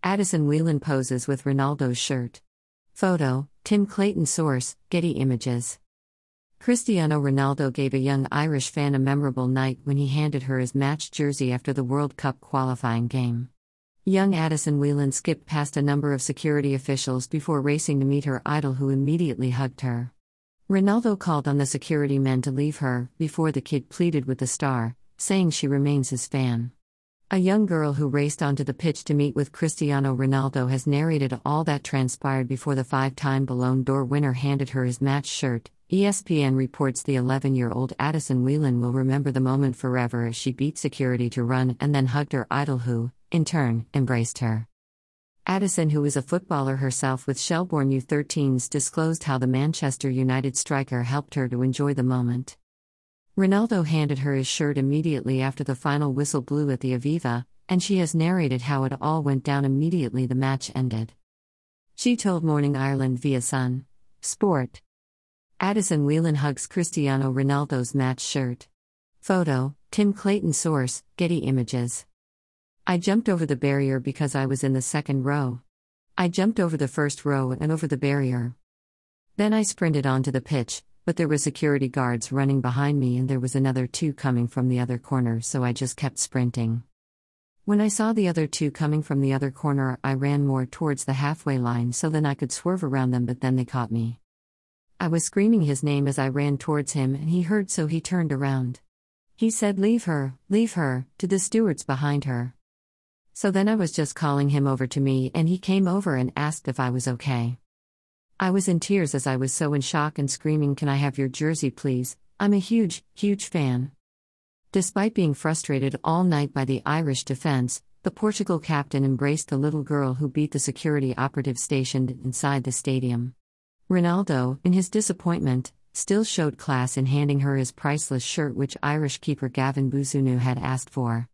Addison Whelan poses with Ronaldo's shirt. Photo, Tim Clayton. Source, Getty Images. Cristiano Ronaldo gave a young Irish fan a memorable night when he handed her his match jersey after the World Cup qualifying game. Young Addison Whelan skipped past a number of security officials before racing to meet her idol, who immediately hugged her. Ronaldo called on the security men to leave her, before the kid pleaded with the star, saying she remains his fan. A young girl who raced onto the pitch to meet with Cristiano Ronaldo has narrated all that transpired before the 5-time Ballon d'Or winner handed her his match shirt. ESPN reports the 11-year-old Addison Whelan will remember the moment forever as she beat security to run and then hugged her idol, who, in turn, embraced her. Addison, who is a footballer herself with Shelbourne U13s, disclosed how the Manchester United striker helped her to enjoy the moment. Ronaldo handed her his shirt immediately after the final whistle blew at the Aviva, and she has narrated how it all went down immediately the match ended. She told Morning Ireland via Sun Sport. Addison Whelan hugs Cristiano Ronaldo's match shirt. Photo, Tim Clayton. Source, Getty Images. I jumped over the barrier because I was in the second row. I jumped over the first row and over the barrier. Then I sprinted onto the pitch, but there were security guards running behind me and there was another 2 coming from the other corner, so I just kept sprinting. When I saw the other 2 coming from the other corner, I ran more towards the halfway line so then I could swerve around them, but then they caught me. I was screaming his name as I ran towards him and he heard, so he turned around. He said, leave her," to the stewards behind her. So then I was just calling him over to me and he came over and asked if I was okay. I was in tears as I was so in shock and screaming, "Can I have your jersey please? I'm a huge, huge fan." Despite being frustrated all night by the Irish defense, the Portugal captain embraced the little girl who beat the security operative stationed inside the stadium. Ronaldo, in his disappointment, still showed class in handing her his priceless shirt, which Irish keeper Gavin Buzunu had asked for.